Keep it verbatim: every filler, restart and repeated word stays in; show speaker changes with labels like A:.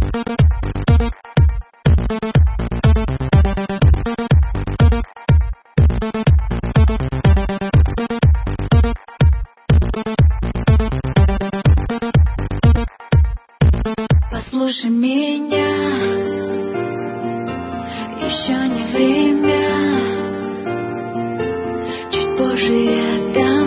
A: Послушай меня, еще не время, чуть позже я дам.